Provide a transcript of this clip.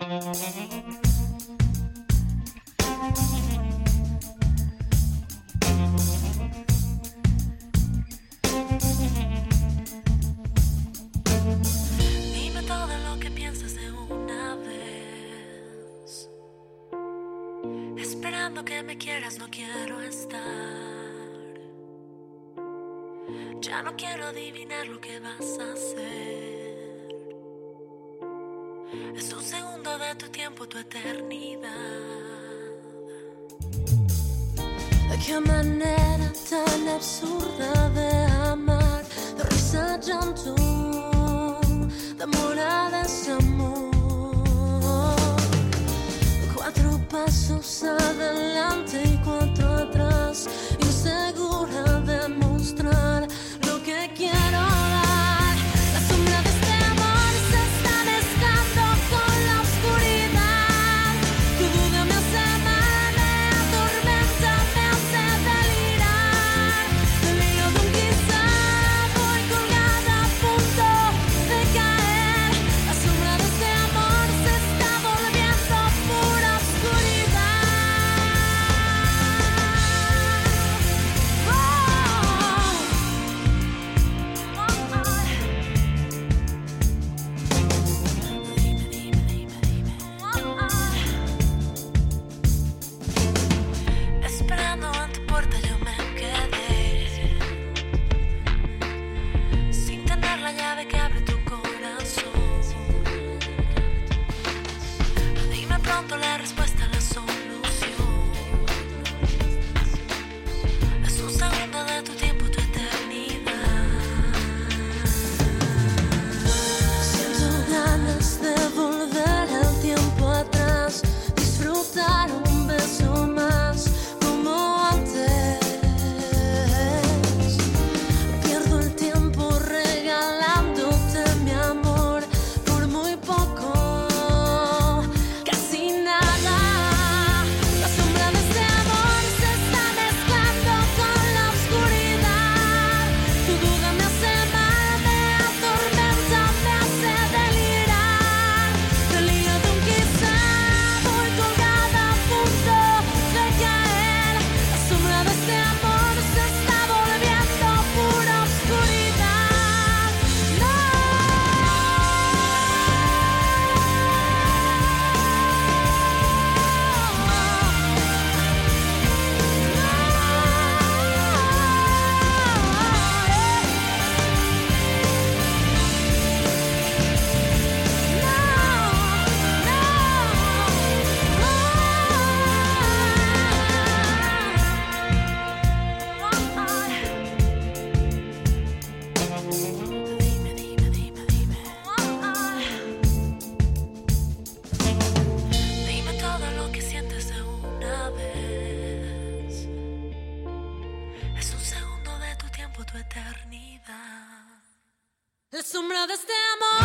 Dime todo lo que piensas de una vez. Esperando que me quieras, no quiero estar. Ya no quiero adivinar lo que vas a hacer. Es un segundo de tu tiempo, tu eternidad. Qué manera tan absurda de amar, de risa, llanto, de amor a desamor. 4 pasos adelante y 4 atrás, insegura de mostrar lo que quiero dar. La sombra de este amor se está mezclando con la oscuridad. Tu duda me hace mal, me atormenta, me hace delirar. Del hilo de un quizá voy colgada a punto de caer. La sombra de este amor se está volviendo pura oscuridad. Esperando en tu puerta yo me quedé, sin tener la llave que abre tu corazón. Dime pronto la respuesta a la solución. Es un segundo de tu tiempo, tu eternidad. Siento ganas de volver el tiempo atrás, disfrutar un beso más como antes. Pierdo el tiempo regalándote mi amor por muy poco, casi nada. La sombra de este amor se está mezclando con la oscuridad. Tu duda me hace mal, me atormenta, me hace delirar. Del hilo de un quizá voy colgada a punto de caer. La sombra de este amor se está volviendo pura oscuridad. No. Dime todo lo que sientes de una vez. Es un segundo de tu tiempo, tu eternidad. La sombra de este amor